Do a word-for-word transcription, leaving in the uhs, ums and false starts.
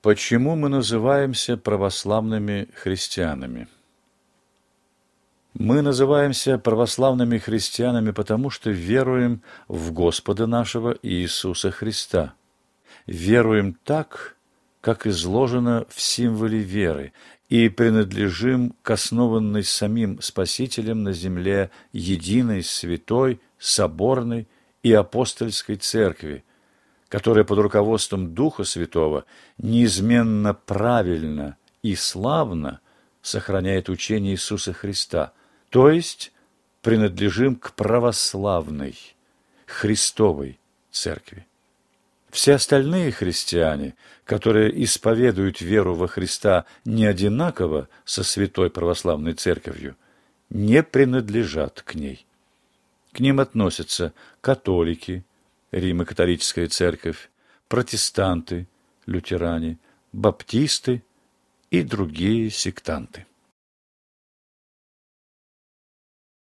Почему мы называемся православными христианами? Мы называемся православными христианами, потому что веруем в Господа нашего Иисуса Христа. Веруем так, как изложено в символе веры, и принадлежим к основанной самим Спасителем на земле единой, святой, соборной и апостольской церкви, которая под руководством Духа Святого неизменно правильно и славно сохраняет учение Иисуса Христа, то есть принадлежим к православной, Христовой церкви. Все остальные христиане, которые исповедуют веру во Христа не одинаково со Святой Православной Церковью, не принадлежат к ней. К ним относятся католики, Римо-католическая церковь, протестанты, лютеране, баптисты и другие сектанты.